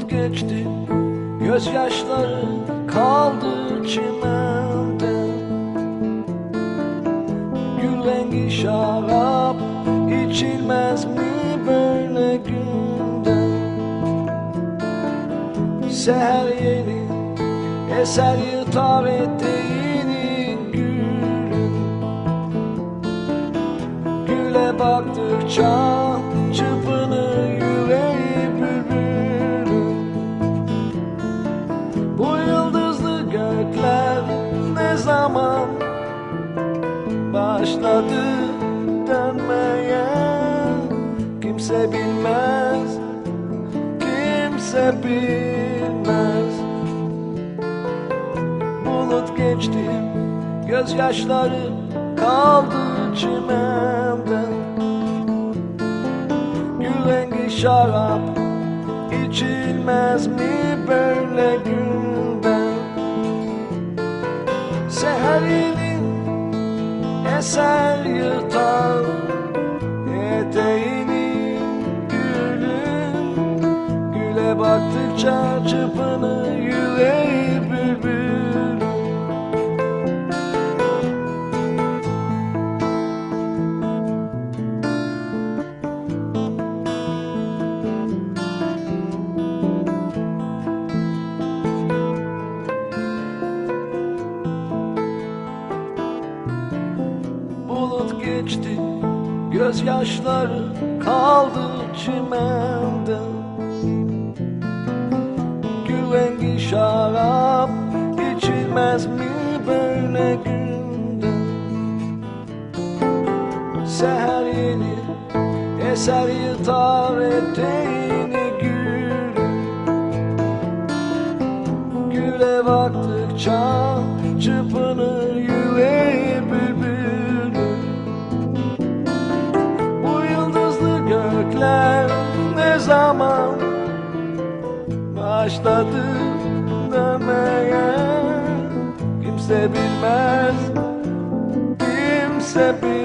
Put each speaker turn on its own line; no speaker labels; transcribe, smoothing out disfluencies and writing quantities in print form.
Bulut geçti, gözyaşları kaldı çimende. Gül rengi şarap içilmez mi böyle günde? Seher yeni eser yırtar eteğini gülün. Güle baktıkça çırpınır yüreği bülbülün. Bu yıldızlı gökler ne zaman başladı dönmeye? Kimse bilmez, kimse bilmez. Bulut geçti, gözyaşları kaldı çimende. Gül rengi şarap içilmez mi böyle günde? Seher yeni eser yırtar eteğini gülün. Güle baktıkça çırpınır yüreği bülbül. Bulut geçti, gözyaşları kaldı çimende. Gül rengi şarap içilmez mi böyle günde? Seher yeni eser yırtar eteğini gülün. Güle baktıkça çırpınır yüreği bülbülün. Bu yıldızlı gökler ne zaman başladı dönmeye? Kimse bilmez, kimse bilmez.